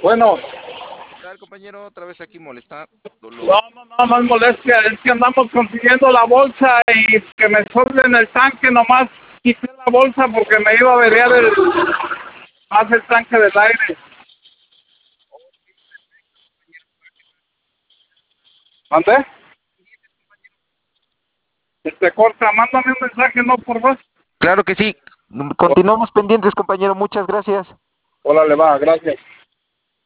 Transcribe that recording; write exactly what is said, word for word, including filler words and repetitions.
Bueno, ¿Qué tal, compañero? Otra vez aquí molestando. no, no, no, no es molestia, es que andamos consiguiendo la bolsa y que me sobren el tanque, nomás quité la bolsa porque me iba a averiar el, más el tanque del aire. ¿Mande? Este corta, mándame un mensaje, no, por favor. Claro que sí. Continuamos pendientes, compañero. Muchas gracias. Órale, va, gracias.